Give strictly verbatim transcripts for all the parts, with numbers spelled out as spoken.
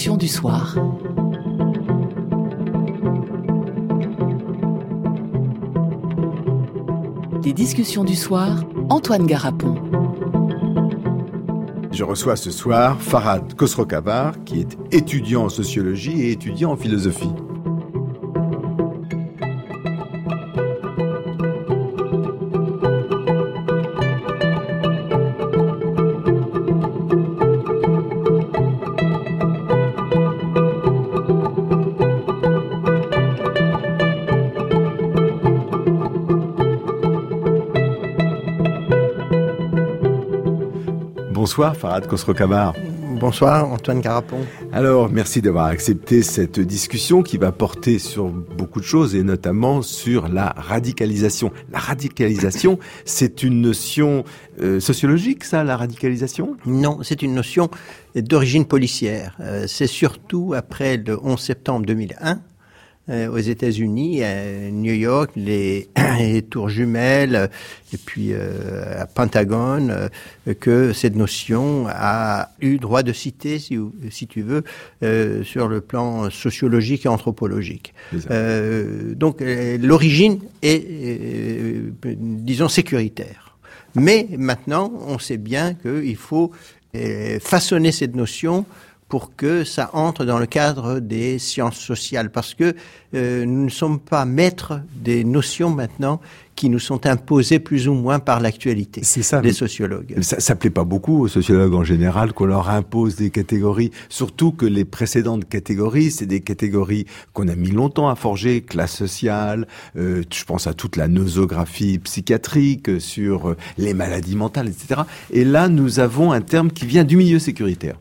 discussions du soir. Les discussions du soir, Antoine Garapon. Je reçois ce soir Farhad Khosrow-Khabar, qui est étudiant en sociologie et étudiant en philosophie. Bonsoir Farhad Khosrow-Khabar. Bonsoir Antoine Garapon. Alors, merci d'avoir accepté cette discussion qui va porter sur beaucoup de choses et notamment sur la radicalisation. La radicalisation, c'est une notion euh, sociologique, ça, la radicalisation ? Non, c'est une notion d'origine policière. Euh, c'est surtout après le onze septembre deux mille un, Euh, aux États-Unis, à New York, les, les tours jumelles, et puis euh, à Pentagone, euh, que cette notion a eu droit de citer, si, si tu veux, euh, sur le plan sociologique et anthropologique. Euh, donc euh, l'origine est, euh, disons, sécuritaire. Mais maintenant, on sait bien qu'il faut euh, façonner cette notion pour que ça entre dans le cadre des sciences sociales, parce que euh, nous ne sommes pas maîtres des notions maintenant qui nous sont imposées plus ou moins par l'actualité c'est ça, des sociologues. Ça, ça plaît pas beaucoup aux sociologues en général qu'on leur impose des catégories, surtout que les précédentes catégories, c'est des catégories qu'on a mis longtemps à forger, classe sociale, euh, je pense à toute la nosographie psychiatrique, sur euh, les maladies mentales, et cetera. Et là, nous avons un terme qui vient du milieu sécuritaire.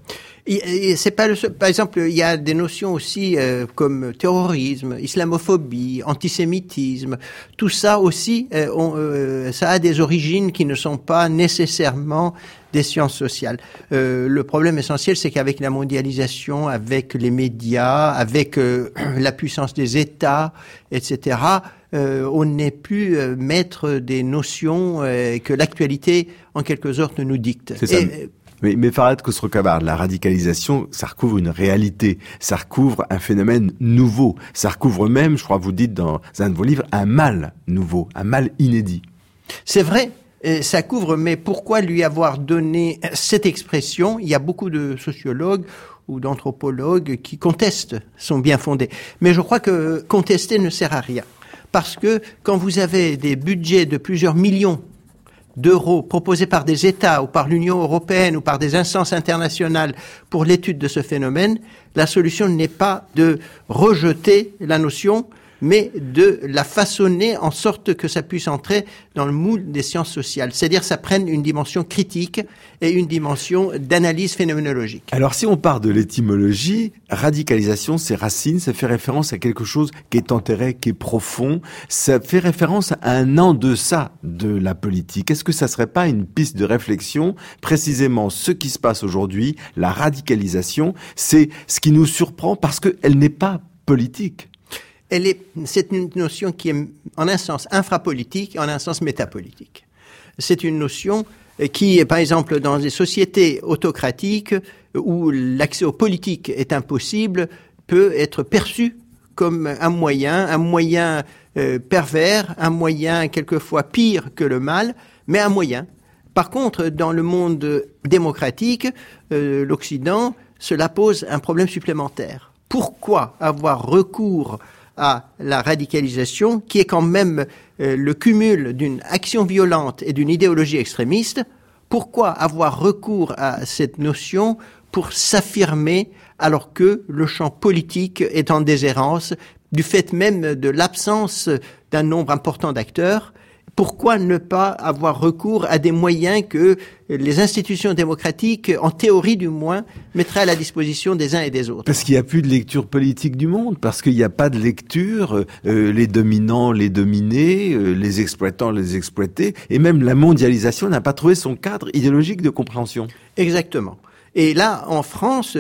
Et c'est pas le seul. Par exemple, il y a des notions aussi euh, comme terrorisme, islamophobie, antisémitisme. Tout ça aussi, euh, on, euh, ça a des origines qui ne sont pas nécessairement des sciences sociales. Euh, le problème essentiel, c'est qu'avec la mondialisation, avec les médias, avec euh, la puissance des États, et cetera, euh, on n'est plus euh, maître des notions euh, que l'actualité, en quelque sorte, nous dicte. C'est ça. Et, Mais, mais Farhad Khosrow-Khabar, la radicalisation, ça recouvre une réalité, ça recouvre un phénomène nouveau, ça recouvre même, je crois que vous dites dans un de vos livres, un mal nouveau, un mal inédit. C'est vrai, ça couvre, mais pourquoi lui avoir donné cette expression ? Il y a beaucoup de sociologues ou d'anthropologues qui contestent son bien fondé. Mais je crois que contester ne sert à rien. Parce que quand vous avez des budgets de plusieurs millions d'euros proposés par des États ou par l'Union européenne ou par des instances internationales pour l'étude de ce phénomène, la solution n'est pas de rejeter la notion, mais de la façonner en sorte que ça puisse entrer dans le moule des sciences sociales. C'est-à-dire que ça prenne une dimension critique et une dimension d'analyse phénoménologique. Alors si on part de l'étymologie, radicalisation, c'est racine, ça fait référence à quelque chose qui est enterré, qui est profond, ça fait référence à un en deçà de la politique. Est-ce que ça serait pas une piste de réflexion ? Précisément ce qui se passe aujourd'hui, la radicalisation, c'est ce qui nous surprend parce qu'elle n'est pas politique. Elle est, c'est une notion qui est en un sens infrapolitique et en un sens métapolitique. C'est une notion qui, par exemple, dans des sociétés autocratiques où l'accès aux politiques est impossible, peut être perçue comme un moyen, un moyen euh, pervers, un moyen quelquefois pire que le mal, mais un moyen. Par contre, dans le monde démocratique, euh, l'Occident, cela pose un problème supplémentaire. Pourquoi avoir recours à la radicalisation, qui est quand même euh, le cumul d'une action violente et d'une idéologie extrémiste? Pourquoi avoir recours à cette notion pour s'affirmer alors que le champ politique est en déshérence du fait même de l'absence d'un nombre important d'acteurs? Pourquoi ne pas avoir recours à des moyens que les institutions démocratiques, en théorie du moins, mettraient à la disposition des uns et des autres? Parce qu'il n'y a plus de lecture politique du monde, parce qu'il n'y a pas de lecture, euh, les dominants, les dominés, euh, les exploitants, les exploités, et même la mondialisation n'a pas trouvé son cadre idéologique de compréhension. Exactement. Et là, en France,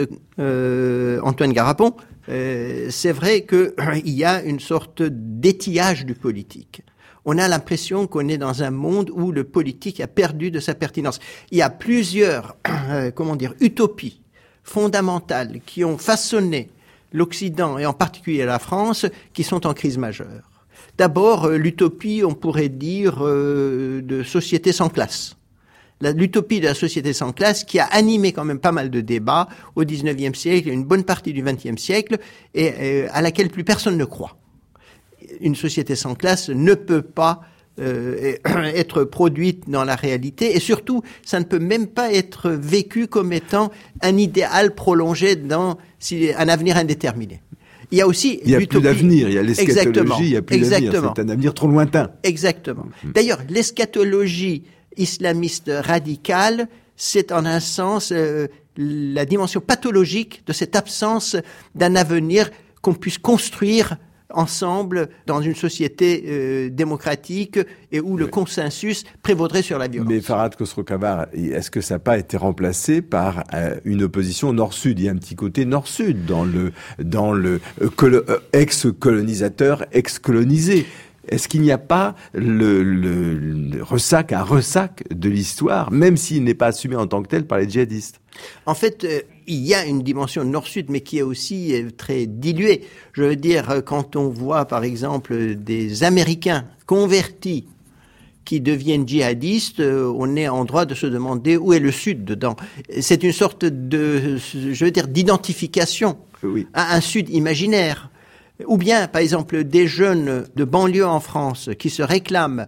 euh, Antoine Garapon, euh, c'est vrai qu'il y a une sorte d'étillage du politique. On a l'impression qu'on est dans un monde où le politique a perdu de sa pertinence. Il y a plusieurs, euh, comment dire, utopies fondamentales qui ont façonné l'Occident et en particulier la France qui sont en crise majeure. D'abord, euh, l'utopie, on pourrait dire, euh, de société sans classe. La, l'utopie de la société sans classe qui a animé quand même pas mal de débats au dix-neuvième siècle et une bonne partie du vingtième siècle et euh, à laquelle plus personne ne croit. Une société sans classe ne peut pas euh, être produite dans la réalité et surtout, ça ne peut même pas être vécu comme étant un idéal prolongé dans si, un avenir indéterminé. Il y a aussi il y a l'utopie. Plus d'avenir, il y a l'eschatologie, Exactement. il y a plus Exactement. d'avenir, c'est un avenir trop lointain. Exactement. D'ailleurs, l'eschatologie islamiste radicale, c'est en un sens euh, la dimension pathologique de cette absence d'un avenir qu'on puisse construire ensemble dans une société euh, démocratique et où le consensus prévaudrait sur la violence. Mais Farhad Khosrow-Khabar, est-ce que ça n'a pas été remplacé par euh, une opposition nord-sud? Il y a un petit côté nord-sud dans le, dans le euh, colo- euh, ex-colonisateur, ex-colonisé. Est-ce qu'il n'y a pas le, le, le ressac, un ressac de l'histoire, même s'il n'est pas assumé en tant que tel par les djihadistes? En fait, euh, il y a une dimension nord-sud, mais qui est aussi euh, très diluée. Je veux dire, euh, quand on voit, par exemple, des Américains convertis qui deviennent djihadistes, euh, on est en droit de se demander où est le Sud dedans. C'est une sorte de, je veux dire, d'identification Oui. à un Sud imaginaire. Ou bien, par exemple, des jeunes de banlieue en France qui se réclament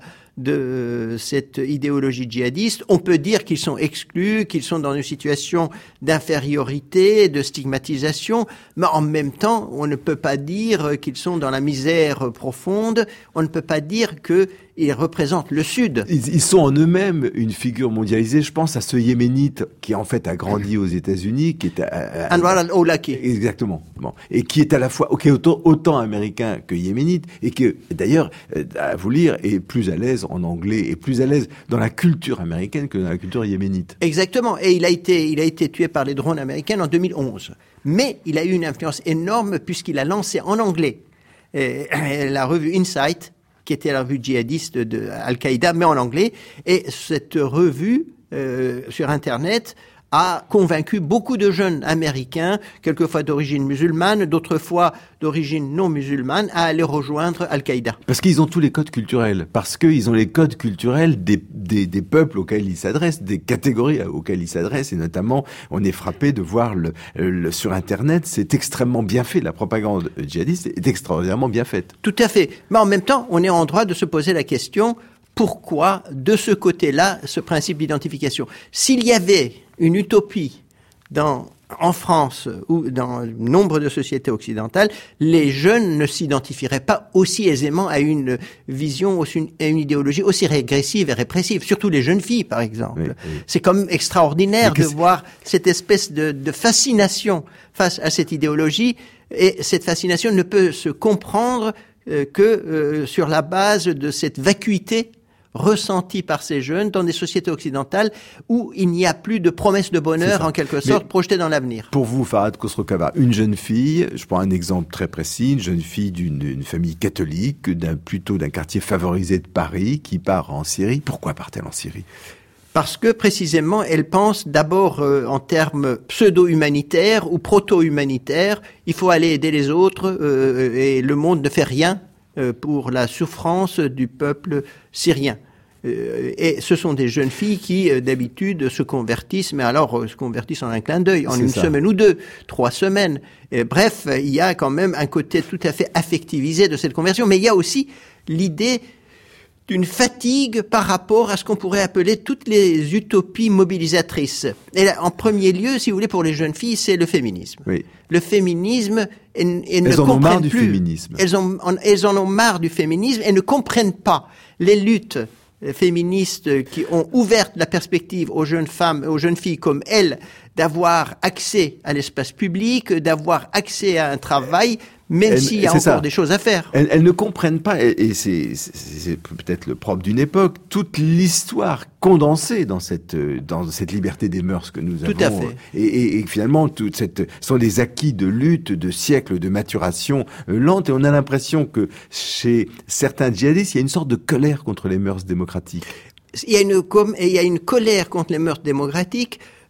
de cette idéologie djihadiste, on peut dire qu'ils sont exclus, qu'ils sont dans une situation d'infériorité, de stigmatisation, mais en même temps, on ne peut pas dire qu'ils sont dans la misère profonde, on ne peut pas dire qu'ils représentent le Sud. Ils, ils sont en eux-mêmes une figure mondialisée. Je pense à ce Yéménite qui en fait a grandi aux États-Unis, qui est à, à, Anwar al-Awlaki. Exactement. Bon. Et qui est à la fois, ok, autant, autant américain que yéménite, et qui, d'ailleurs, à vous lire, est plus à l'aise en anglais, et plus à l'aise dans la culture américaine que dans la culture yéménite. Exactement. Et il a été, il a été tué par les drones américains en deux mille onze. Mais il a eu une influence énorme puisqu'il a lancé en anglais et, et la revue Insight, qui était la revue djihadiste de Al-Qaïda, mais en anglais. Et cette revue, euh, sur Internet, a convaincu beaucoup de jeunes américains, quelquefois d'origine musulmane, d'autres fois d'origine non musulmane, à aller rejoindre Al-Qaïda. Parce qu'ils ont tous les codes culturels, parce qu'ils ont les codes culturels des, des, des peuples auxquels ils s'adressent, des catégories auxquelles ils s'adressent, et notamment, on est frappé de voir le, le sur Internet, c'est extrêmement bien fait, la propagande djihadiste est extraordinairement bien faite. Tout à fait. Mais en même temps, on est en droit de se poser la question, pourquoi, de ce côté-là, ce principe d'identification? S'il y avait une utopie dans, en France ou dans nombre de sociétés occidentales, les jeunes ne s'identifieraient pas aussi aisément à une vision, à une idéologie aussi régressive et répressive, surtout les jeunes filles, par exemple. Oui, oui. C'est quand même extraordinaire de voir cette espèce de, de fascination face à cette idéologie, et cette fascination ne peut se comprendre euh, que euh, sur la base de cette vacuité ressenti par ces jeunes dans des sociétés occidentales où il n'y a plus de promesses de bonheur, en quelque sorte, mais projetées dans l'avenir. Pour vous, Farhad Khosrow-Khabar, une jeune fille, je prends un exemple très précis, une jeune fille d'une, d'une famille catholique, d'un, plutôt d'un quartier favorisé de Paris, qui part en Syrie. Pourquoi part-elle en Syrie ? Parce que, précisément, elle pense d'abord euh, en termes pseudo-humanitaires ou proto-humanitaires. Il faut aller aider les autres euh, et le monde ne fait rien euh, pour la souffrance du peuple syrien. Euh, et ce sont des jeunes filles qui, euh, d'habitude, se convertissent, mais alors euh, se convertissent en un clin d'œil, en C'est une ça. semaine ou deux, trois semaines. Et bref, il y a quand même un côté tout à fait affectivisé de cette conversion, mais il y a aussi l'idée d'une fatigue par rapport à ce qu'on pourrait appeler toutes les utopies mobilisatrices. Et là, en premier lieu, si vous voulez, pour les jeunes filles, c'est le féminisme. Oui. Le féminisme, elles, elles, elles ne en comprennent ont marre du plus. féminisme. Elles, ont, elles en ont marre du féminisme et ne comprennent pas les luttes féministes qui ont ouvert la perspective aux jeunes femmes, aux jeunes filles comme elles, d'avoir accès à l'espace public, d'avoir accès à un travail, même elles, s'il y a encore ça. des choses à faire. Elles, elles ne comprennent pas, et, et c'est, c'est, c'est peut-être le propre d'une époque, toute l'histoire condensée dans cette, dans cette liberté des mœurs que nous Tout avons. Tout à fait. Et, et, et finalement, toute cette, ce sont des acquis de lutte, de siècles, de maturation euh, lente, et on a l'impression que chez certains djihadistes, il y a une sorte de colère contre les mœurs démocratiques. Il y a une, comme, il y a une colère contre les mœurs démocratiques,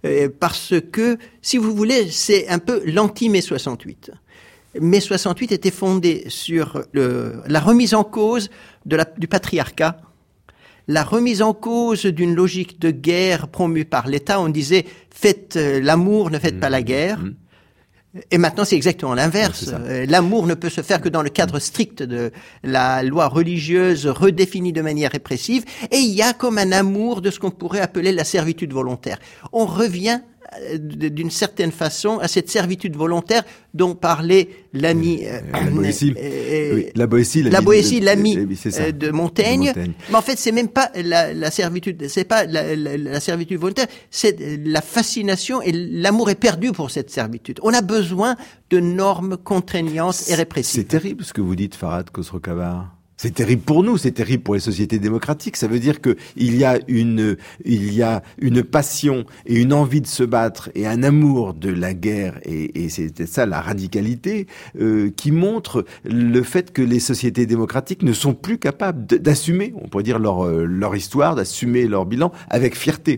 euh, parce que, si vous voulez, c'est un peu l'anti-mai soixante-huit. Mai soixante-huit était fondé sur le, la remise en cause de la, du patriarcat, la remise en cause d'une logique de guerre promue par l'État. On disait « faites l'amour, ne faites mmh, pas la guerre mmh. ». Et maintenant, c'est exactement l'inverse. Ouais, l'amour ne peut se faire que dans le cadre strict de la loi religieuse redéfinie de manière répressive. Et il y a comme un amour de ce qu'on pourrait appeler la servitude volontaire. On revient d'une certaine façon à cette servitude volontaire dont parlait l'ami euh, la Boétie, euh, oui, la Boétie, la Boétie, l'ami de, de, de Montaigne. Montaigne. Mais en fait, c'est même pas la, la servitude, c'est pas la, la, la servitude volontaire, c'est la fascination et l'amour est perdu pour cette servitude. On a besoin de normes contraignantes et répressives. C'est terrible ce que vous dites, Farhad Khosrow-Khabar. C'est terrible pour nous, c'est terrible pour les sociétés démocratiques. Ça veut dire que il y a une, il y a une passion et une envie de se battre et un amour de la guerre et, et c'est ça la radicalité euh, qui montre le fait que les sociétés démocratiques ne sont plus capables d'assumer, on pourrait dire leur leur histoire, d'assumer leur bilan avec fierté.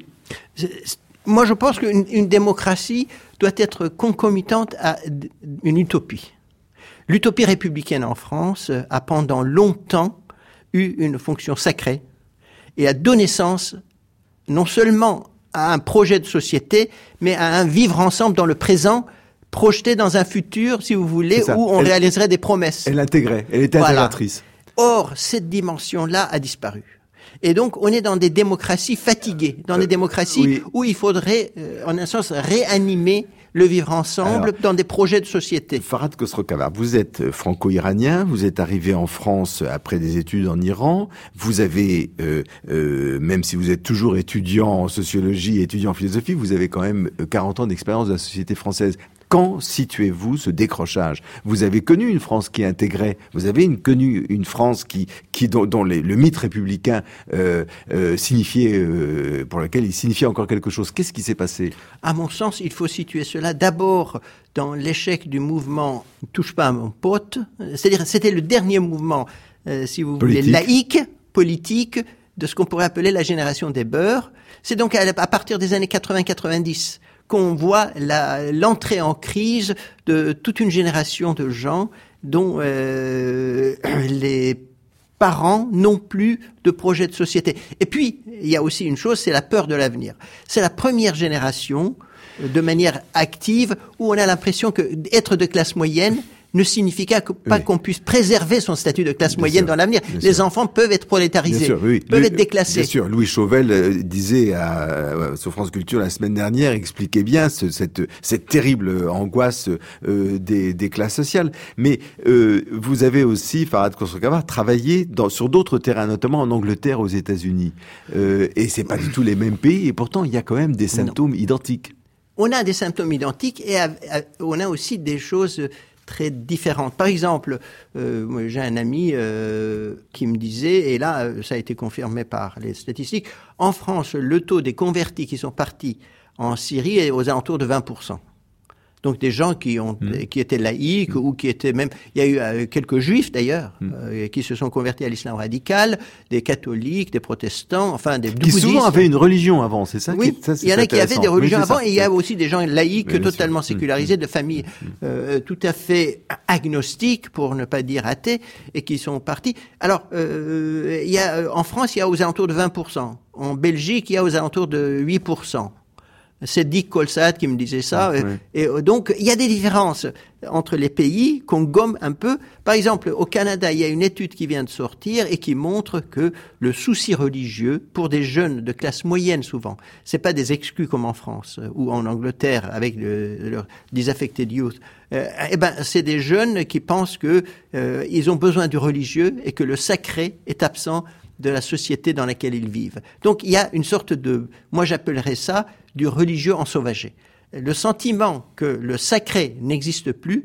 Moi, je pense qu'une une démocratie doit être concomitante à une utopie. L'utopie républicaine en France a pendant longtemps eu une fonction sacrée et a donné naissance non seulement à un projet de société, mais à un vivre ensemble dans le présent, projeté dans un futur, si vous voulez, où on elle, réaliserait des promesses. Elle intégrait, elle était voilà. intégratrice. Or, cette dimension-là a disparu. Et donc, on est dans des démocraties fatiguées, dans euh, des démocraties oui. où il faudrait, euh, en un sens, réanimer le vivre ensemble. Alors, dans des projets de société. Farhad Khosrow-Khabar, vous êtes franco-iranien, vous êtes arrivé en France après des études en Iran, vous avez, euh, euh, même si vous êtes toujours étudiant en sociologie et étudiant en philosophie, vous avez quand même quarante ans d'expérience de la société française. Quand situez-vous ce décrochage? Vous avez connu une France qui intégrait, vous avez une, connu une France qui, qui dont, dont les, le mythe républicain euh, euh, signifiait, euh, pour lequel il signifiait encore quelque chose. Qu'est-ce qui s'est passé? À mon sens, il faut situer cela d'abord dans l'échec du mouvement « Touche pas à mon pote », c'est-à-dire c'était le dernier mouvement, euh, si vous politique. voulez, laïque, politique, de ce qu'on pourrait appeler la génération des beurs. C'est donc à, à partir des années quatre-vingts quatre-vingt-dix qu'on voit la, l'entrée en crise de toute une génération de gens dont euh, les parents n'ont plus de projet de société. Et puis, il y a aussi une chose, c'est la peur de l'avenir. C'est la première génération, de manière active, où on a l'impression que être de classe moyenne ne signifie pas oui. qu'on puisse préserver son statut de classe bien moyenne sûr, dans l'avenir. Les sûr. enfants peuvent être prolétarisés, sûr, oui. peuvent Louis, être déclassés. Bien sûr, Louis Chauvel euh, disait à, à, sur France Culture la semaine dernière, expliquait bien ce, cette, cette terrible angoisse euh, des, des classes sociales. Mais euh, vous avez aussi, Farhad Khosrow-Khabar, travaillé dans, sur d'autres terrains, notamment en Angleterre, aux États-Unis. Euh, et c'est pas du tout les mêmes pays, et pourtant il y a quand même des symptômes non. identiques. On a des symptômes identiques et à, à, on a aussi des choses très différentes. Par exemple, euh, moi, j'ai un ami euh, qui me disait, et là, ça a été confirmé par les statistiques, en France, le taux des convertis qui sont partis en Syrie est aux alentours de vingt pour cent. Donc des gens qui ont, mmh. qui étaient laïcs mmh. ou qui étaient même, il y a eu euh, quelques juifs d'ailleurs mmh. euh, qui se sont convertis à l'islam radical, des catholiques, des protestants, enfin des qui bouddhistes. souvent avaient une religion avant, c'est ça? Oui, qui, ça, c'est il y en a qui avaient des religions oui, avant ça. et il y a aussi des gens laïcs oui, totalement sûr. sécularisés, mmh. de familles euh, tout à fait agnostiques pour ne pas dire athées et qui sont partis. Alors, euh, il y a en France, il y a aux alentours de vingt pour cent. En Belgique, il y a aux alentours de huit pour cent. C'est Dick Colsat qui me disait ça. Oui. Et donc, il y a des différences entre les pays qu'on gomme un peu. Par exemple, au Canada, il y a une étude qui vient de sortir et qui montre que le souci religieux, pour des jeunes de classe moyenne souvent, c'est pas des exclus comme en France ou en Angleterre avec le, le disaffected youth. Euh, eh ben, c'est des jeunes qui pensent que euh, ils ont besoin du religieux et que le sacré est absent de la société dans laquelle ils vivent. Donc, il y a une sorte de, moi j'appellerais ça, du religieux ensauvagé. Le sentiment que le sacré n'existe plus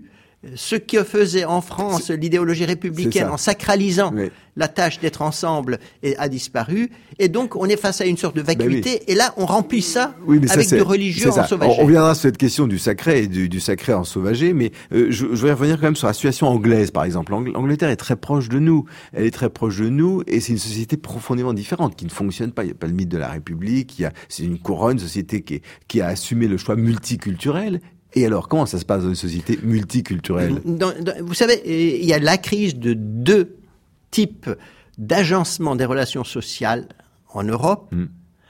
Ce que faisait en France l'idéologie républicaine en sacralisant oui. la tâche d'être ensemble a disparu. Et donc, on est face à une sorte de vacuité. Oui. Et là, on remplit ça oui, avec ça, du religieux ensauvagé. On reviendra sur cette question du sacré et du, du sacré ensauvagé. Mais euh, je, je vais revenir quand même sur la situation anglaise, par exemple. L'Angleterre est très proche de nous. Elle est très proche de nous. Et c'est une société profondément différente, qui ne fonctionne pas. Il n'y a pas le mythe de la République. Il y a, c'est une couronne, une société qui, est, qui a assumé le choix multiculturel. Et alors, comment ça se passe dans une société multiculturelle ? dans, dans, Vous savez, il y a la crise de deux types d'agencement des relations sociales en Europe. Mmh.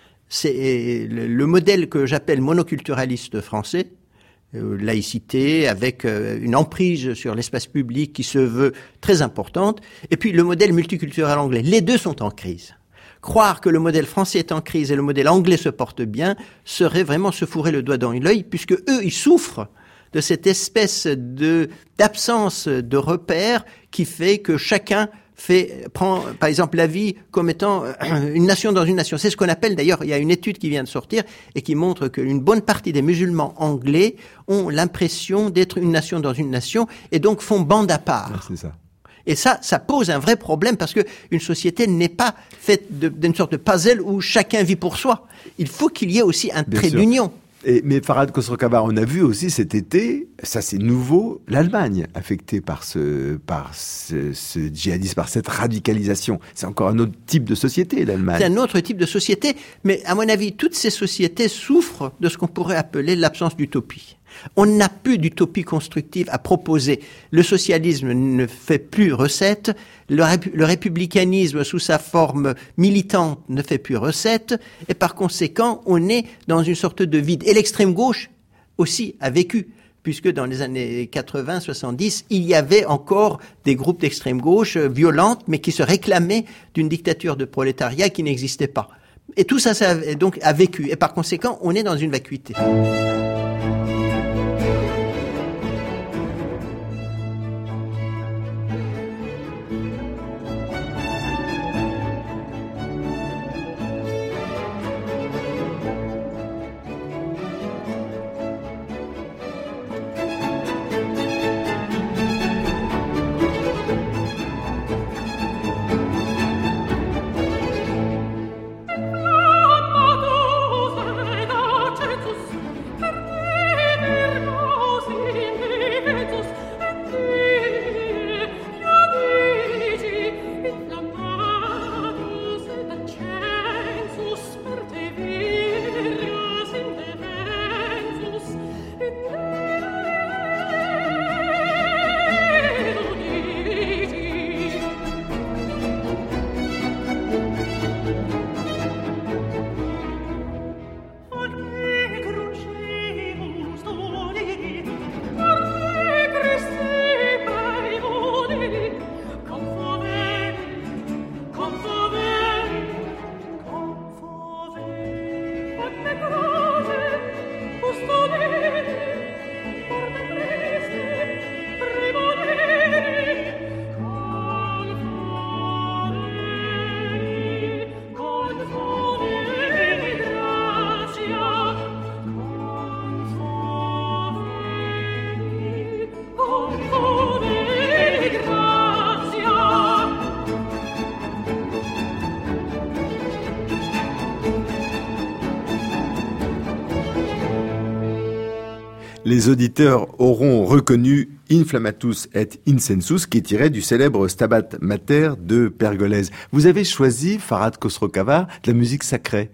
C'est le, le modèle que j'appelle monoculturaliste français, euh, laïcité, avec euh, une emprise sur l'espace public qui se veut très importante, et puis le modèle multiculturel anglais. Les deux sont en crise. Croire que le modèle français est en crise et le modèle anglais se porte bien serait vraiment se fourrer le doigt dans l'œil, puisque eux, ils souffrent de cette espèce de d'absence de repères qui fait que chacun fait prend, par exemple, la vie comme étant une nation dans une nation. C'est ce qu'on appelle, d'ailleurs, il y a une étude qui vient de sortir et qui montre qu'une bonne partie des musulmans anglais ont l'impression d'être une nation dans une nation et donc font bande à part. Ah, c'est ça. Et ça, ça pose un vrai problème parce que une société n'est pas faite d'une sorte de puzzle où chacun vit pour soi. Il faut qu'il y ait aussi un Bien trait sûr. d'union. Et, mais Farhad Khosrokhabar, on a vu aussi cet été, ça c'est nouveau, l'Allemagne affectée par ce, par ce, ce djihadisme, par cette radicalisation. C'est encore un autre type de société, l'Allemagne. C'est un autre type de société, mais à mon avis, toutes ces sociétés souffrent de ce qu'on pourrait appeler l'absence d'utopie. On n'a plus d'utopie constructive à proposer. Le socialisme ne fait plus recette, le, ré- le républicanisme sous sa forme militante ne fait plus recette, et par conséquent, on est dans une sorte de vide. Et l'extrême gauche aussi a vécu, puisque dans les années quatre-vingts soixante-dix, il y avait encore des groupes d'extrême gauche violentes, mais qui se réclamaient d'une dictature de prolétariat qui n'existait pas. Et tout ça, ça a, donc, a vécu. Et par conséquent, on est dans une vacuité. Les auditeurs auront reconnu Inflammatus et Incensus, qui est tiré du célèbre Stabat Mater de Pergolèse. Vous avez choisi, Farhad Khosrokhabar, de la musique sacrée.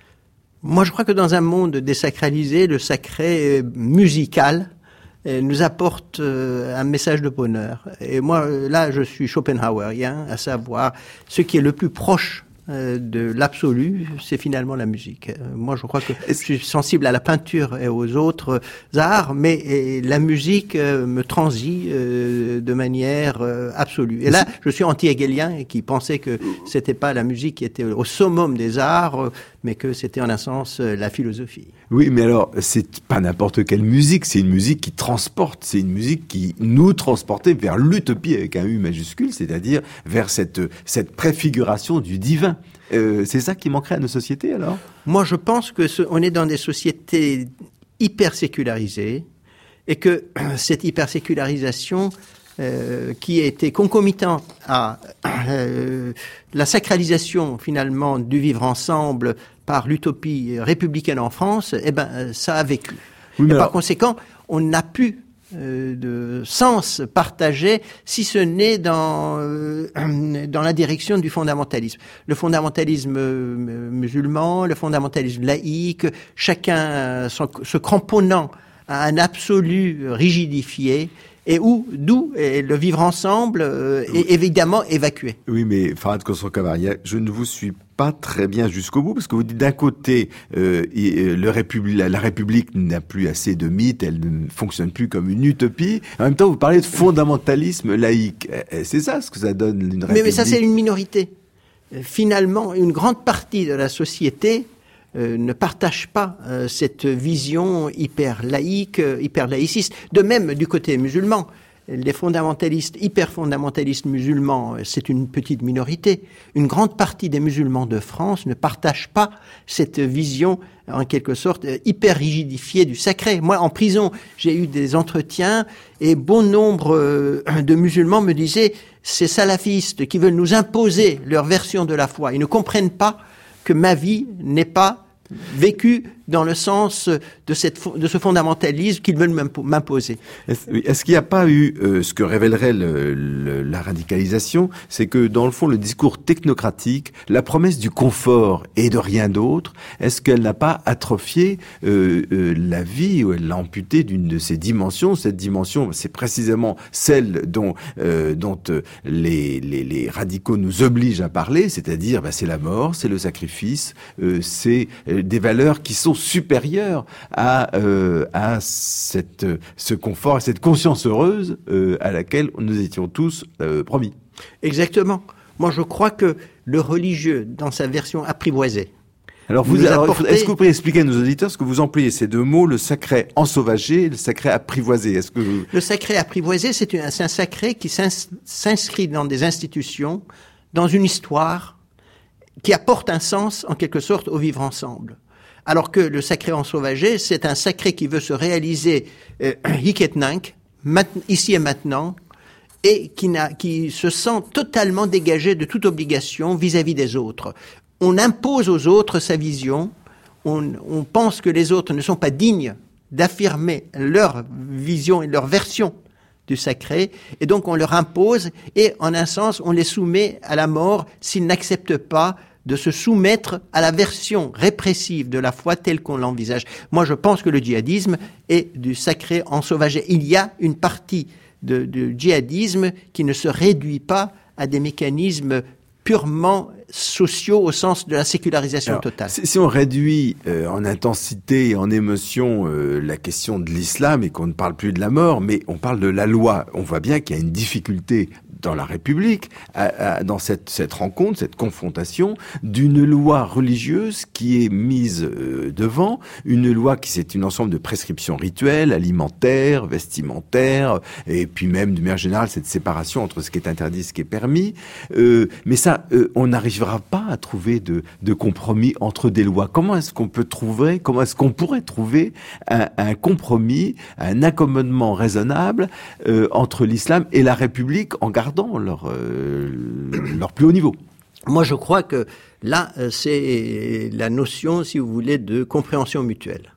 Moi, je crois que dans un monde désacralisé, le sacré musical nous apporte un message de bonheur. Et moi, là, je suis schopenhauerien, à savoir, ce qui est le plus proche de l'absolu, c'est finalement la musique. Moi, je crois que je suis sensible à la peinture et aux autres arts, mais la musique me transit de manière absolue. Et là, je suis anti-hegelien, qui pensait que c'était pas la musique qui était au summum des arts, mais que c'était en un sens la philosophie. Oui, mais alors, c'est pas n'importe quelle musique, c'est une musique qui transporte, c'est une musique qui nous transportait vers l'utopie avec un U majuscule, c'est-à-dire vers cette, cette préfiguration du divin. Euh, c'est ça qui manquerait à nos sociétés, alors ? Moi, je pense que ce, on est dans des sociétés hyper sécularisées et que cette hypersécularisation euh, qui a été concomitante à euh, la sacralisation finalement du vivre ensemble par l'utopie républicaine en France, eh ben ça a vécu. Oui, et par alors... conséquent, on n'a plus euh, de sens partagé, si ce n'est dans euh, dans la direction du fondamentalisme. Le fondamentalisme euh, musulman, le fondamentalisme laïque, chacun euh, se cramponnant à un absolu rigidifié, et où, d'où le vivre ensemble euh, est évidemment évacué. Oui, mais Farhad Khosrow-Kavaria, je ne vous suis pas très bien jusqu'au bout, parce que vous dites d'un côté, euh, le République, la République n'a plus assez de mythes, elle ne fonctionne plus comme une utopie. En même temps, vous parlez de fondamentalisme laïque. C'est ça ce que ça donne, une République. Mais, mais ça, c'est une minorité. Finalement, une grande partie de la société euh, ne partage pas euh, cette vision hyper laïque, euh, hyper laïciste. De même, du côté musulman, les fondamentalistes, hyper fondamentalistes musulmans, c'est une petite minorité. Une grande partie des musulmans de France ne partagent pas cette vision, en quelque sorte, hyper rigidifiée du sacré. Moi, en prison, j'ai eu des entretiens et bon nombre de musulmans me disaient ces salafistes qui veulent nous imposer leur version de la foi. Ils ne comprennent pas que ma vie n'est pas vécu dans le sens de, cette, de ce fondamentalisme qu'ils veulent m'imposer. Est-ce, est-ce qu'il n'y a pas eu euh, ce que révélerait le, le, la radicalisation, c'est que dans le fond, le discours technocratique, la promesse du confort et de rien d'autre, est-ce qu'elle n'a pas atrophié euh, euh, la vie, ou elle l'a amputée d'une de ses dimensions? Cette dimension, c'est précisément celle dont, euh, dont euh, les, les, les radicaux nous obligent à parler, c'est-à-dire bah, c'est la mort, c'est le sacrifice, euh, c'est euh, des valeurs qui sont supérieure à euh, à cette ce confort, à cette conscience heureuse euh, à laquelle nous étions tous euh, promis. Exactement. Moi, je crois que le religieux, dans sa version apprivoisée. Alors, vous, alors apporté... est-ce que vous pouvez expliquer à nos auditeurs ce que vous employez ces deux mots, le sacré ensauvagé et le sacré apprivoisé? Est-ce que vous... Le sacré apprivoisé, c'est, une, c'est un sacré qui s'inscrit dans des institutions, dans une histoire, qui apporte un sens, en quelque sorte, au vivre ensemble. Alors que le sacré ensauvagé, c'est un sacré qui veut se réaliser euh, hic et nunc, ici et maintenant, et qui, n'a, qui se sent totalement dégagé de toute obligation vis-à-vis des autres. On impose aux autres sa vision, on, on pense que les autres ne sont pas dignes d'affirmer leur vision et leur version du sacré, et donc on leur impose, et en un sens, on les soumet à la mort s'ils n'acceptent pas de se soumettre à la version répressive de la foi telle qu'on l'envisage. Moi, je pense que le djihadisme est du sacré ensauvagé. Il y a une partie de, de djihadisme qui ne se réduit pas à des mécanismes purement sociaux au sens de la sécularisation Alors, totale. Si on réduit euh, en intensité et en émotion euh, la question de l'islam et qu'on ne parle plus de la mort, mais on parle de la loi, on voit bien qu'il y a une difficulté dans la République, à, à, dans cette, cette rencontre, cette confrontation d'une loi religieuse qui est mise euh, devant, une loi qui c'est un ensemble de prescriptions rituelles, alimentaires, vestimentaires, et puis même de manière générale cette séparation entre ce qui est interdit et ce qui est permis. Euh, mais ça, euh, on n'arrivera pas à trouver de, de compromis entre des lois. Comment est-ce qu'on peut trouver, comment est-ce qu'on pourrait trouver un, un compromis, un accommodement raisonnable euh, entre l'islam et la République en gardant leur, euh, leur plus haut niveau? Moi, je crois que là, c'est la notion, si vous voulez, de compréhension mutuelle.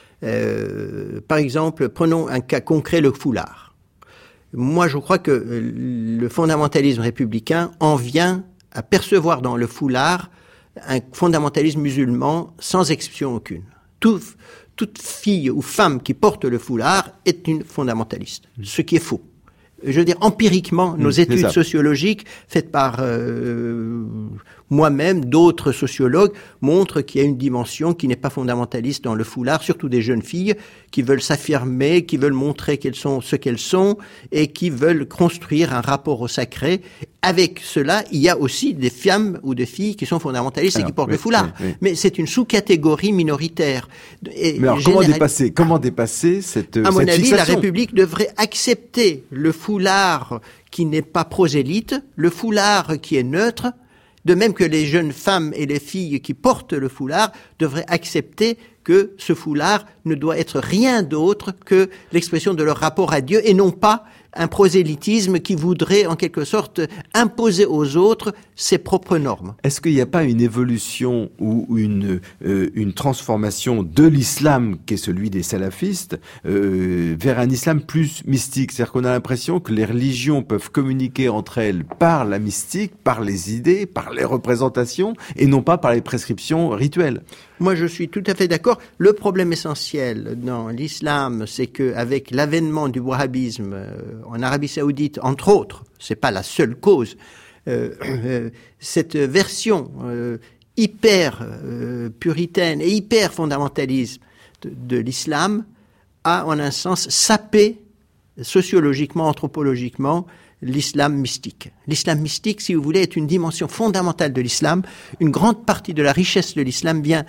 Euh, par exemple, prenons un cas concret, le foulard. Moi, je crois que le fondamentalisme républicain en vient à percevoir dans le foulard un fondamentalisme musulman sans exception aucune. Tout, toute fille ou femme qui porte le foulard est une fondamentaliste, ce qui est faux. Je veux dire, empiriquement, nos mmh, études sociologiques faites par euh, moi-même, d'autres sociologues, montrent qu'il y a une dimension qui n'est pas fondamentaliste dans le foulard, surtout des jeunes filles qui veulent s'affirmer, qui veulent montrer qu'elles sont ce qu'elles sont et qui veulent construire un rapport au sacré. Avec cela, il y a aussi des femmes ou des filles qui sont fondamentalistes alors, et qui portent oui, le foulard. Oui, oui. Mais c'est une sous-catégorie minoritaire. Et Mais alors, général... comment dépasser, comment dépasser cette, à cette mon avis, fixation? La République devrait accepter le foulard qui n'est pas prosélyte, le foulard qui est neutre, de même que les jeunes femmes et les filles qui portent le foulard devraient accepter que ce foulard ne doit être rien d'autre que l'expression de leur rapport à Dieu et non pas un prosélytisme qui voudrait en quelque sorte imposer aux autres ses propres normes. Est-ce qu'il n'y a pas une évolution ou une, euh, une transformation de l'islam qui est celui des salafistes euh, vers un islam plus mystique? C'est-à-dire qu'on a l'impression que les religions peuvent communiquer entre elles par la mystique, par les idées, par les représentations et non pas par les prescriptions rituelles. Moi, je suis tout à fait d'accord. Le problème essentiel dans l'islam, c'est que avec l'avènement du wahhabisme euh, en Arabie Saoudite, entre autres, c'est pas la seule cause, euh, euh, cette version euh, hyper euh, puritaine et hyper fondamentaliste de, de l'islam a, en un sens, sapé sociologiquement, anthropologiquement, l'islam mystique. L'islam mystique, si vous voulez, est une dimension fondamentale de l'islam. Une grande partie de la richesse de l'islam vient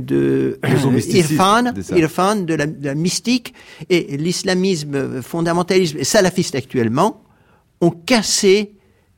de euh, Irfan, Irfan, de la, de la mystique, et l'islamisme fondamentalisme et salafiste actuellement ont cassé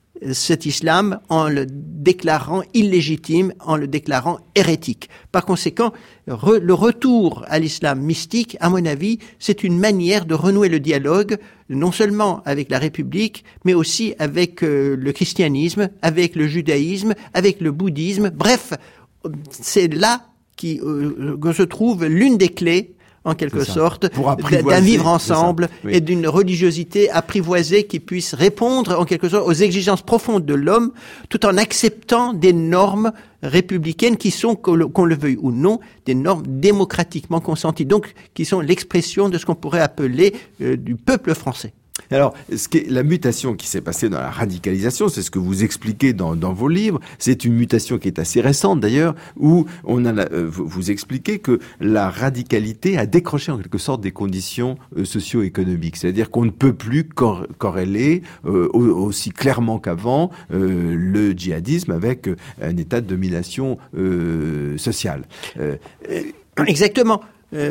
cet islam en le déclarant illégitime, en le déclarant hérétique. Par conséquent, re, le retour à l'islam mystique, à mon avis, c'est une manière de renouer le dialogue, non seulement avec la République, mais aussi avec euh, le christianisme, avec le judaïsme, avec le bouddhisme. Bref, c'est là qui, euh, que se trouve l'une des clés en quelque sorte, d'un vivre ensemble oui. et d'une religiosité apprivoisée qui puisse répondre en quelque sorte aux exigences profondes de l'homme, tout en acceptant des normes républicaines qui sont, qu'on le, qu'on le veuille ou non, des normes démocratiquement consenties, donc qui sont l'expression de ce qu'on pourrait appeler euh, du peuple français. Alors, ce qui est, la mutation qui s'est passée dans la radicalisation, c'est ce que vous expliquez dans, dans vos livres. C'est une mutation qui est assez récente d'ailleurs, où on a, euh, vous, vous expliquez que la radicalité a décroché en quelque sorte des conditions euh, socio-économiques. C'est-à-dire qu'on ne peut plus cor- corréler euh, aussi clairement qu'avant euh, le djihadisme avec euh, un état de domination euh, sociale. Euh, Exactement.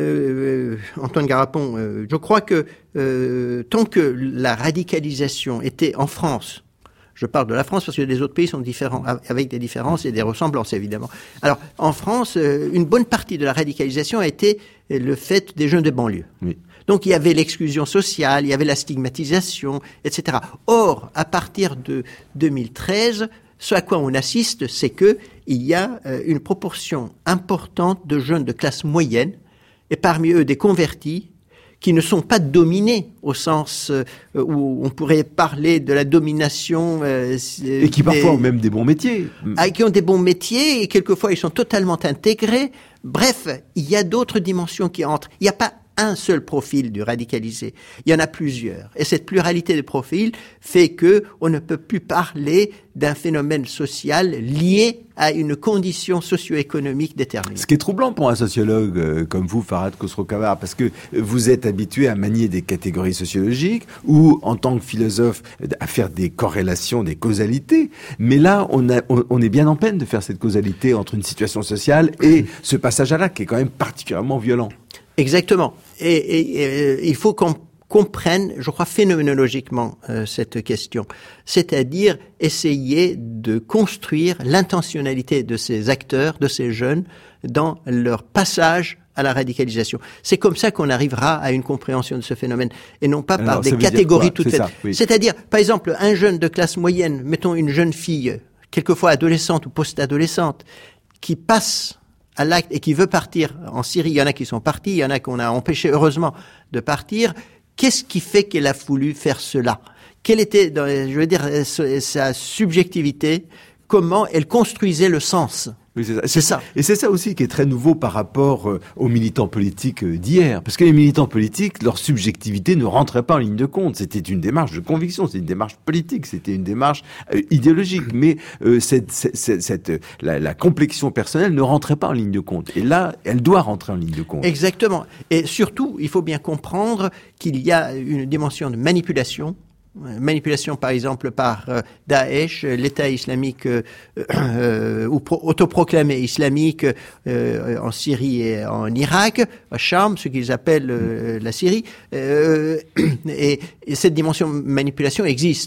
Euh, Antoine Garapon, euh, je crois que euh, tant que la radicalisation était en France, je parle de la France parce que les autres pays sont différents, avec des différences et des ressemblances évidemment. Alors en France, euh, une bonne partie de la radicalisation a été le fait des jeunes de banlieue. Oui. Donc il y avait l'exclusion sociale, il y avait la stigmatisation, et cetera. Or, à partir de deux mille treize, ce à quoi on assiste, c'est que il y a euh, une proportion importante de jeunes de classe moyenne, et parmi eux des convertis, qui ne sont pas dominés au sens euh, où on pourrait parler de la domination... Euh, et qui des, parfois ont même des bons métiers. Ah, qui ont des bons métiers, et quelquefois ils sont totalement intégrés. Bref, il y a d'autres dimensions qui entrent. Il n'y a pas un seul profil du radicalisé. Il y en a plusieurs. Et cette pluralité de profils fait que on ne peut plus parler d'un phénomène social lié à une condition socio-économique déterminée. Ce qui est troublant pour un sociologue euh, comme vous, Farhad Khosrow-Khavar, parce que vous êtes habitué à manier des catégories sociologiques ou, en tant que philosophe, à faire des corrélations, des causalités. Mais là, on, a, on, on est bien en peine de faire cette causalité entre une situation sociale et ce passage à l'acte qui est quand même particulièrement violent. Exactement. Et, et, et il faut qu'on comprenne, je crois, phénoménologiquement euh, cette question. C'est-à-dire essayer de construire l'intentionnalité de ces acteurs, de ces jeunes, dans leur passage à la radicalisation. C'est comme ça qu'on arrivera à une compréhension de ce phénomène, et non pas Alors, par des catégories toutes faites. Oui. C'est-à-dire, par exemple, un jeune de classe moyenne, mettons une jeune fille, quelquefois adolescente ou post-adolescente, qui passe à l'acte et qui veut partir en Syrie, il y en a qui sont partis, il y en a qu'on a empêché heureusement de partir. Qu'est-ce qui fait qu'elle a voulu faire cela? Quelle était, dans, je veux dire, sa subjectivité? Comment elle construisait le sens? Oui, c'est ça. C'est ça. Et c'est ça aussi qui est très nouveau par rapport euh, aux militants politiques euh, d'hier. Parce que les militants politiques, leur subjectivité ne rentrait pas en ligne de compte. C'était une démarche de conviction, c'était une démarche politique, c'était une démarche euh, idéologique. Mais euh, cette, cette, cette, la, la complexion personnelle ne rentrait pas en ligne de compte. Et là, elle doit rentrer en ligne de compte. Exactement. Et surtout, il faut bien comprendre qu'il y a une dimension de manipulation. Manipulation, par exemple, par euh, Daesh, l'État islamique euh, euh, ou pro- autoproclamé islamique euh, en Syrie et en Irak, à Cham, ce qu'ils appellent euh, la Syrie. Euh, et, et cette dimension de manipulation existe.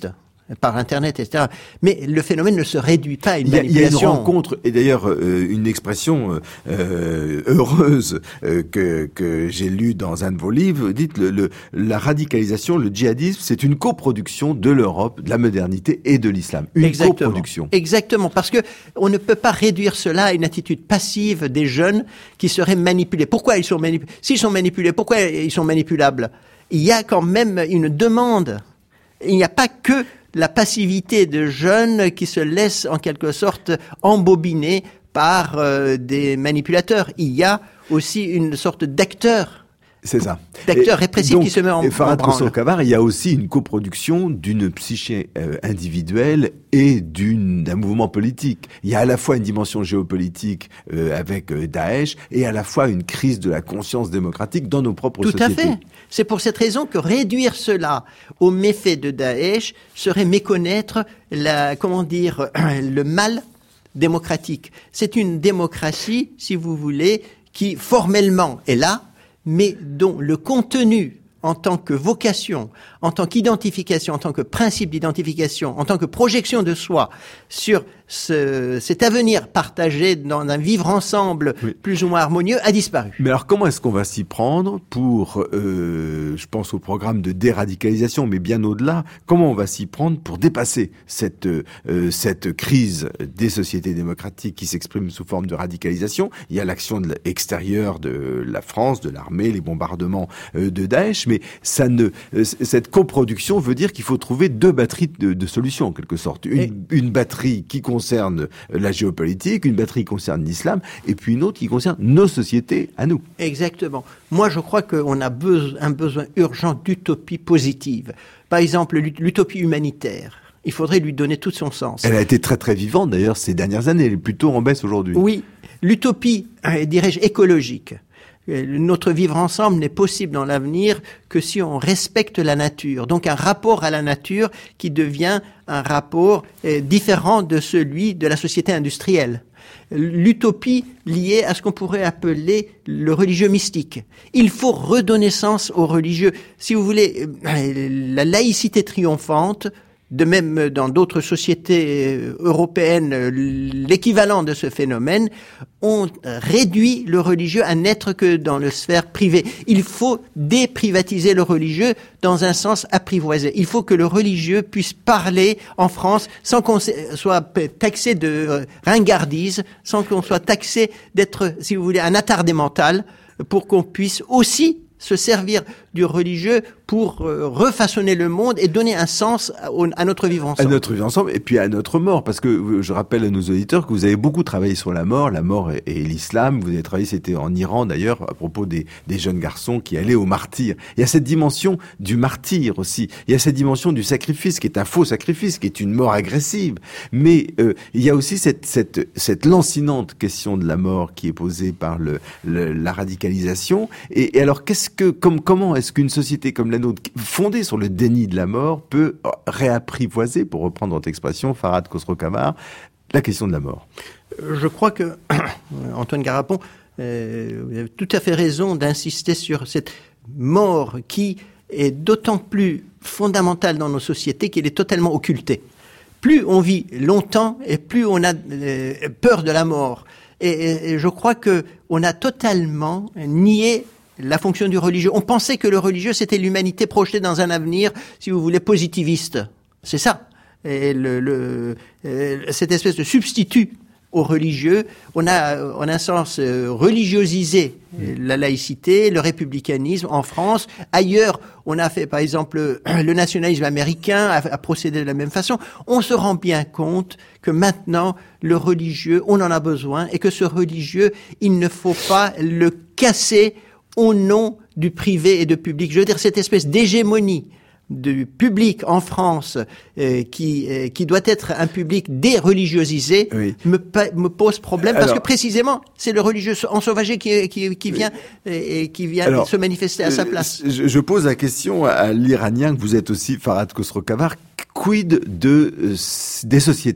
par Internet, et cetera. Mais le phénomène ne se réduit pas à une il y a, manipulation. Il y a une rencontre, et d'ailleurs euh, une expression euh, heureuse euh, que, que j'ai lue dans un de vos livres. Vous dites le, le, la radicalisation, le djihadisme, c'est une coproduction de l'Europe, de la modernité et de l'islam. Une Exactement. coproduction. Exactement, parce que on ne peut pas réduire cela à une attitude passive des jeunes qui seraient manipulés. Pourquoi ils sont manipulés? S'ils sont manipulés, pourquoi ils sont manipulables? Il y a quand même une demande. Il n'y a pas que la passivité de jeunes qui se laissent en quelque sorte embobiner par euh, des manipulateurs. Il y a aussi une sorte d'acteur. C'est ça. D'acteurs répressifs qui se met en, et Farhad en branle. Khosrow-Khavar, il y a aussi une coproduction d'une psyché euh, individuelle et d'une, d'un mouvement politique. Il y a à la fois une dimension géopolitique euh, avec euh, Daesh et à la fois une crise de la conscience démocratique dans nos propres Tout sociétés. Tout à fait. C'est pour cette raison que réduire cela aux méfaits de Daesh serait méconnaître la, comment dire, le mal démocratique. C'est une démocratie, si vous voulez, qui formellement est là, mais dont le contenu en tant que vocation, en tant qu'identification, en tant que principe d'identification, en tant que projection de soi sur ce, cet avenir partagé dans un vivre ensemble oui. plus ou moins harmonieux a disparu. Mais alors comment est-ce qu'on va s'y prendre pour, euh, je pense au programme de déradicalisation, mais bien au-delà, comment on va s'y prendre pour dépasser cette, euh, cette crise des sociétés démocratiques qui s'exprime sous forme de radicalisation? Il y a l'action de extérieure de la France, de l'armée, les bombardements euh, de Daesh, mais ça ne, euh, cette coproduction veut dire qu'il faut trouver deux batteries de, de solutions, en quelque sorte. Une, et... une batterie qui concerne la géopolitique, une batterie qui concerne l'islam, et puis une autre qui concerne nos sociétés à nous. Exactement. Moi, je crois qu'on a besoin, un besoin urgent d'utopie positive. Par exemple, l'utopie humanitaire. Il faudrait lui donner tout son sens. Elle a été très très vivante d'ailleurs ces dernières années, elle est plutôt en baisse aujourd'hui. Oui, l'utopie, euh, dirais-je, écologique. Notre vivre ensemble n'est possible dans l'avenir que si on respecte la nature. Donc un rapport à la nature qui devient un rapport euh, différent de celui de la société industrielle. L'utopie liée à ce qu'on pourrait appeler le religieux mystique. Il faut redonner sens au religieux. Si vous voulez, euh, la laïcité triomphante, de même dans d'autres sociétés européennes, l'équivalent de ce phénomène, on réduit le religieux à n'être que dans le sphère privée. Il faut déprivatiser le religieux dans un sens apprivoisé. Il faut que le religieux puisse parler en France sans qu'on soit taxé de ringardise, sans qu'on soit taxé d'être, si vous voulez, un attardé mental, pour qu'on puisse aussi se servir du religieux pour euh, refaçonner le monde et donner un sens à, à notre vivre ensemble. À notre vivre ensemble et puis à notre mort, parce que je rappelle à nos auditeurs que vous avez beaucoup travaillé sur la mort, la mort et, et l'islam. Vous avez travaillé, c'était en Iran d'ailleurs, à propos des, des jeunes garçons qui allaient au martyr. Il y a cette dimension du martyr aussi. Il y a cette dimension du sacrifice qui est un faux sacrifice, qui est une mort agressive. Mais euh, il y a aussi cette, cette, cette lancinante question de la mort qui est posée par le, le, la radicalisation. Et, et alors, qu'est-ce que, comme, comment est-ce qu'une société comme la nôtre, fondée sur le déni de la mort, peut réapprivoiser, pour reprendre votre expression, Farhad Khosrow-Khavar, la question de la mort? Je crois que, Antoine Garapon, euh, vous avez tout à fait raison d'insister sur cette mort qui est d'autant plus fondamentale dans nos sociétés qu'elle est totalement occultée. Plus on vit longtemps et plus on a euh, peur de la mort. Et, et, et je crois que on a totalement nié la fonction du religieux. On pensait que le religieux, c'était l'humanité projetée dans un avenir, si vous voulez, positiviste. C'est ça. Et le, le, euh, cette espèce de substitut au religieux, on a, en un sens, euh, religiosisé la laïcité, le républicanisme en France. Ailleurs, on a fait, par exemple, le nationalisme américain a, a procédé de la même façon. On se rend bien compte que maintenant, le religieux, on en a besoin, et que ce religieux, il ne faut pas le casser au nom du privé et du public. Je veux dire, cette espèce d'hégémonie du public en France euh, qui euh, qui doit être un public déreligiosisé, oui. me, me pose problème. Alors, parce que précisément, c'est le religieux ensauvagé qui, qui, qui vient, oui. et, et qui vient alors, se manifester à sa place. Je, je pose la question à l'Iranien, que vous êtes aussi, Farhad Khosrow-Khavar. Quid de, euh, des sociétés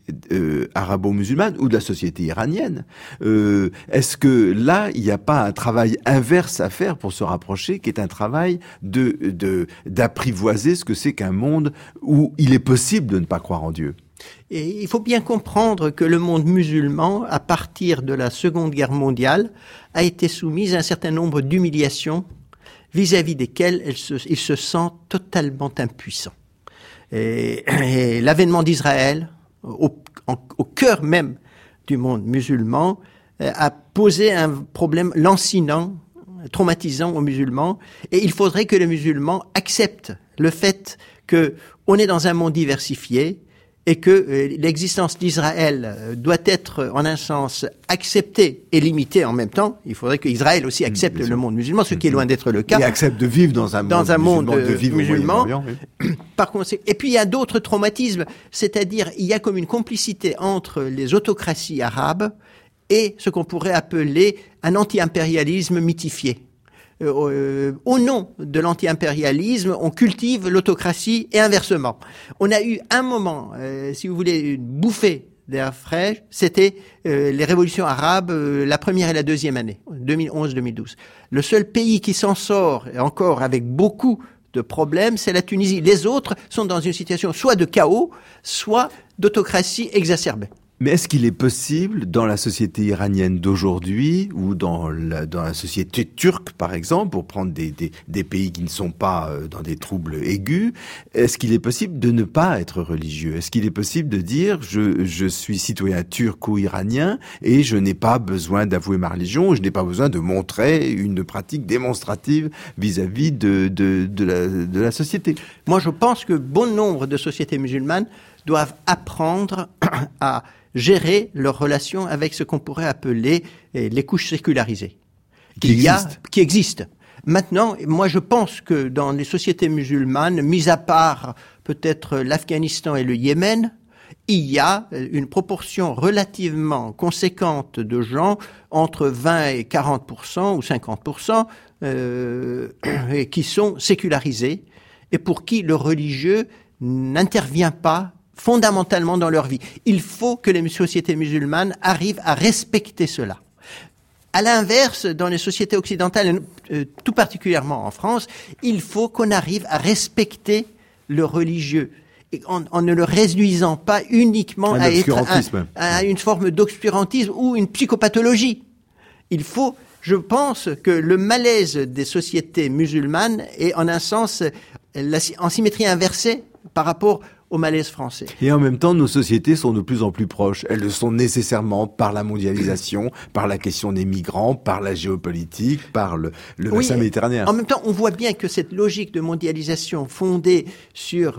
euh, arabo-musulmane ou de la société iranienne. Euh, est-ce que là, il n'y a pas un travail inverse à faire pour se rapprocher, qui est un travail de, de, d'apprivoiser ce que c'est qu'un monde où il est possible de ne pas croire en Dieu? Et il faut bien comprendre que le monde musulman, à partir de la Seconde Guerre mondiale, a été soumis à un certain nombre d'humiliations vis-à-vis desquelles il se, il se sent totalement impuissant. Et, et l'avènement d'Israël, au, en, au cœur même du monde musulman, a posé un problème lancinant, traumatisant aux musulmans, et il faudrait que les musulmans acceptent le fait que on est dans un monde diversifié, et que euh, l'existence d'Israël euh, doit être, en un sens, acceptée et limitée en même temps. Il faudrait qu'Israël aussi accepte mmh, le monde musulman, ce qui est loin d'être le cas. Et accepte de vivre dans un dans monde un musulman, monde de vivre musulman. Oui. Par conséquent, et puis il y a d'autres traumatismes, c'est-à-dire il y a comme une complicité entre les autocraties arabes et ce qu'on pourrait appeler un anti-impérialisme mythifié. Euh, au nom de l'anti-impérialisme, on cultive l'autocratie et inversement. On a eu un moment, euh, si vous voulez, une bouffée d'air frais, c'était euh, les révolutions arabes, euh, la première et la deuxième année, deux mille onze deux mille douze. Le seul pays qui s'en sort, et encore avec beaucoup de problèmes, c'est la Tunisie. Les autres sont dans une situation soit de chaos, soit d'autocratie exacerbée. Mais est-ce qu'il est possible, dans la société iranienne d'aujourd'hui, ou dans la, dans la société turque, par exemple, pour prendre des, des, des pays qui ne sont pas euh, dans des troubles aigus, est-ce qu'il est possible de ne pas être religieux? Est-ce qu'il est possible de dire, je, je suis citoyen turc ou iranien, et je n'ai pas besoin d'avouer ma religion, je n'ai pas besoin de montrer une pratique démonstrative vis-à-vis de, de, de, la, de la société? Moi, je pense que bon nombre de sociétés musulmanes doivent apprendre à gérer leurs relations avec ce qu'on pourrait appeler les couches sécularisées. Qui existent. Qui existent. Maintenant, moi je pense que dans les sociétés musulmanes, mis à part peut-être l'Afghanistan et le Yémen, il y a une proportion relativement conséquente de gens, entre vingt et quarante pour cent ou cinquante pour cent, euh, qui sont sécularisés et pour qui le religieux n'intervient pas fondamentalement dans leur vie. Il faut que les sociétés musulmanes arrivent à respecter cela. À l'inverse, dans les sociétés occidentales, euh, tout particulièrement en France, il faut qu'on arrive à respecter le religieux, et en, en ne le réduisant pas uniquement à, être un, à une forme d'obscurantisme ou une psychopathologie. Il faut, je pense, que le malaise des sociétés musulmanes est en un sens la, en symétrie inversée par rapport au malaise français. Et en même temps, nos sociétés sont de plus en plus proches. Elles le sont nécessairement par la mondialisation, par la question des migrants, par la géopolitique, par le, le oui, bassin méditerranéen. En même temps, on voit bien que cette logique de mondialisation fondée sur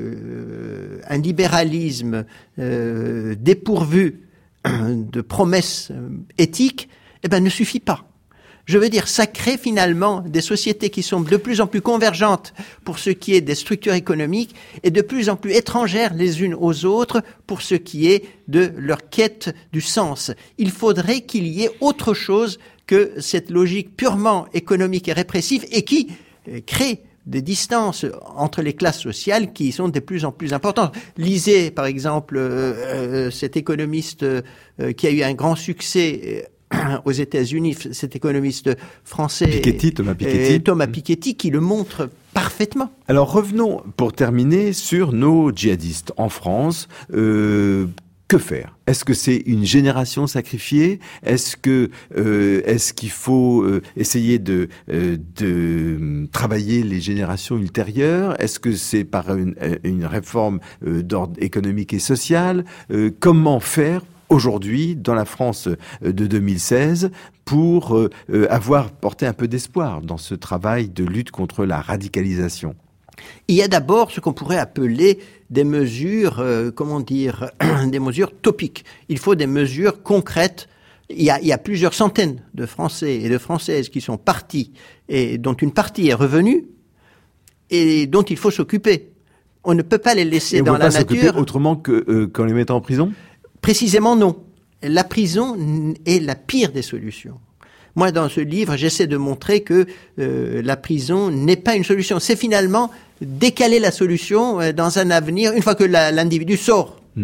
euh, un libéralisme euh, dépourvu de promesses éthiques, eh ben, ne suffit pas. Je veux dire, ça crée finalement des sociétés qui sont de plus en plus convergentes pour ce qui est des structures économiques et de plus en plus étrangères les unes aux autres pour ce qui est de leur quête du sens. Il faudrait qu'il y ait autre chose que cette logique purement économique et répressive et qui crée des distances entre les classes sociales qui sont de plus en plus importantes. Lisez, par exemple, euh, euh, cet économiste euh, qui a eu un grand succès euh, aux États-Unis, cet économiste français Piketty, Thomas Piketty. Thomas Piketty, qui le montre parfaitement. Alors revenons pour terminer sur nos djihadistes en France. Euh, que faire? Est-ce que c'est une génération sacrifiée? Est-ce que euh, est-ce qu'il faut euh, essayer de euh, de travailler les générations ultérieures? Est-ce que c'est par une, une réforme euh, d'ordre économique et social? euh, Comment faire aujourd'hui, dans la France de deux mille seize, pour euh, avoir porté un peu d'espoir dans ce travail de lutte contre la radicalisation? Il y a d'abord ce qu'on pourrait appeler des mesures, euh, comment dire, des mesures topiques. Il faut des mesures concrètes. Il y a, il y a plusieurs centaines de Français et de Françaises qui sont partis et dont une partie est revenue et dont il faut s'occuper. On ne peut pas les laisser et dans on peut la pas nature. s'occuper autrement que euh, qu'en les mettant en prison? Précisément non. La prison est la pire des solutions. Moi, dans ce livre, j'essaie de montrer que euh, la prison n'est pas une solution. C'est finalement décaler la solution euh, dans un avenir, une fois que la, l'individu sort mm.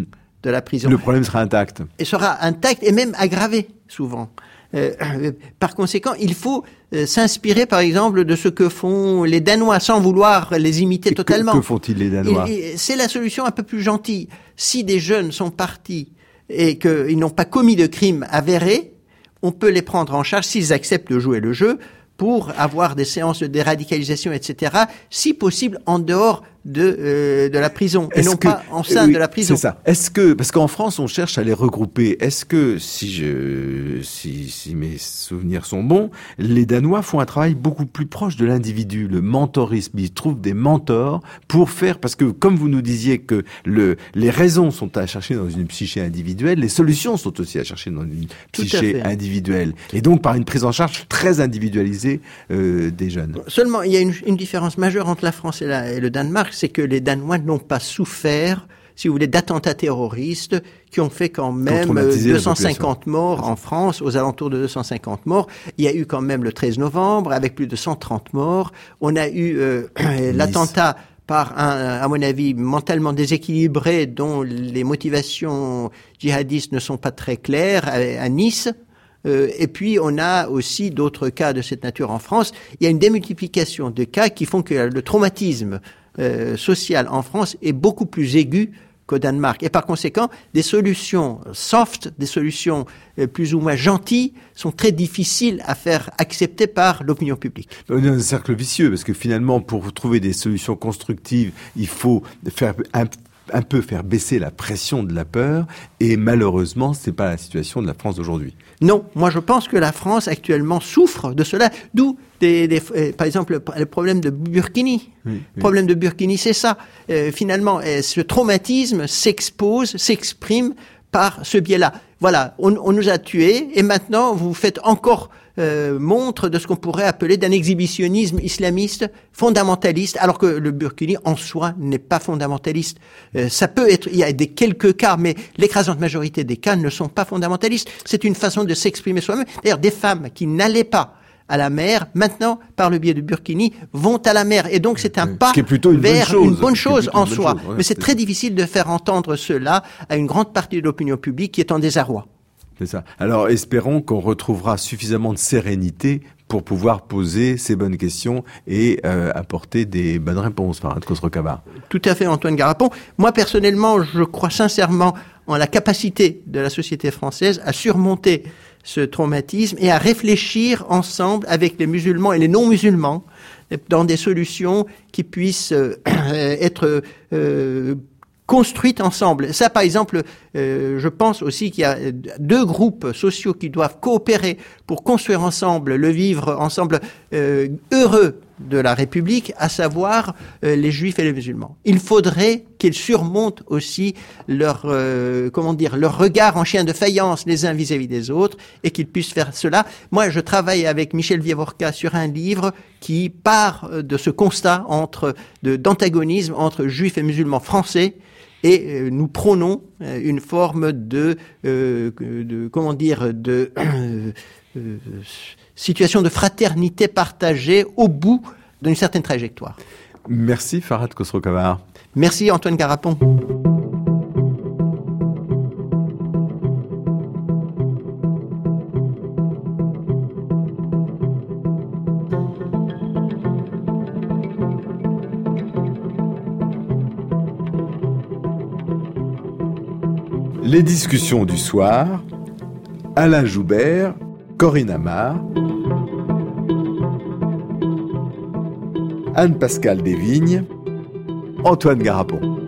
de la prison. Le problème sera intact. Et sera intact et même aggravé, souvent. Euh, par conséquent, il faut euh, s'inspirer, par exemple, de ce que font les Danois, sans vouloir les imiter et totalement. Que, que font-ils les Danois? et, et C'est la solution un peu plus gentille. Si des jeunes sont partis et qu'ils n'ont pas commis de crime avéré, on peut les prendre en charge s'ils acceptent de jouer le jeu pour avoir des séances de déradicalisation, et cetera, si possible en dehors de euh, de la prison et Est-ce non que, pas en sein oui, de la prison. C'est ça. Est-ce que parce qu'en France on cherche à les regrouper. Est-ce que si je si si mes souvenirs sont bons, les Danois font un travail beaucoup plus proche de l'individu, le mentorisme. Ils trouvent des mentors pour faire parce que comme vous nous disiez que le les raisons sont à chercher dans une psyché individuelle, les solutions sont aussi à chercher dans une psyché individuelle et donc par une prise en charge très individualisée euh, des jeunes. Seulement il y a une, une différence majeure entre la France et, la, et le Danemark. C'est que les Danois n'ont pas souffert, si vous voulez, d'attentats terroristes qui ont fait quand même deux cent cinquante morts en France, aux alentours de deux cent cinquante morts. Il y a eu quand même le treize novembre, avec plus de cent trente morts. On a eu euh, l'attentat par un, à mon avis, mentalement déséquilibré, dont les motivations djihadistes ne sont pas très claires, à, à Nice. Euh, et puis, on a aussi d'autres cas de cette nature en France. Il y a une démultiplication de cas qui font que le traumatisme Euh, social en France est beaucoup plus aigu qu'au Danemark. Et par conséquent, des solutions soft, des solutions euh, plus ou moins gentilles sont très difficiles à faire accepter par l'opinion publique. On est dans un cercle vicieux parce que finalement, pour trouver des solutions constructives, il faut faire un un peu faire baisser la pression de la peur et malheureusement, c'est pas la situation de la France d'aujourd'hui. Non, moi je pense que la France actuellement souffre de cela, d'où des, des, euh, par exemple le problème de Burkini. Oui, le oui. problème de Burkini, c'est ça. Euh, finalement, euh, ce traumatisme s'expose, s'exprime par ce biais-là. Voilà, on, on nous a tués et maintenant vous faites encore euh, montre de ce qu'on pourrait appeler d'un exhibitionnisme islamiste fondamentaliste, alors que le Burkini en soi n'est pas fondamentaliste. Euh, ça peut être, il y a des quelques cas, mais l'écrasante majorité des cas ne sont pas fondamentalistes. C'est une façon de s'exprimer soi-même. D'ailleurs, des femmes qui n'allaient pas à la mer, maintenant, par le biais de Burkini, vont à la mer. Et donc, c'est un pas Ce qui est plutôt une vers bonne chose. une bonne chose en bonne soi. chose, ouais, Mais c'est c'est très ça. difficile de faire entendre cela à une grande partie de l'opinion publique qui est en désarroi. C'est ça. Alors, espérons qu'on retrouvera suffisamment de sérénité pour pouvoir poser ces bonnes questions et euh, apporter des bonnes réponses, Farhad Khosrow-Khabar. Tout à fait, Antoine Garapon. Moi, personnellement, je crois sincèrement en la capacité de la société française à surmonter ce traumatisme et à réfléchir ensemble avec les musulmans et les non-musulmans dans des solutions qui puissent euh, être euh, construites ensemble. Ça, par exemple, euh, je pense aussi qu'il y a deux groupes sociaux qui doivent coopérer pour construire ensemble le vivre ensemble euh, heureux de la République, à savoir euh, les Juifs et les musulmans. Il faudrait qu'ils surmontent aussi leur, euh, comment dire, leur regard en chien de faïence les uns vis-à-vis des autres et qu'ils puissent faire cela. Moi, je travaille avec Michel Vievorka sur un livre qui part de ce constat entre, de, d'antagonisme entre Juifs et musulmans français. Et euh, nous prônons euh, une forme de, euh, de comment dire, de euh, euh, situation de fraternité partagée au bout d'une certaine trajectoire. Merci Farhad Khosrow-Khabar. Merci Antoine Garapon. Les discussions du soir, Alain Joubert, Corinne Amar, Anne-Pascale Desvignes, Antoine Garapon.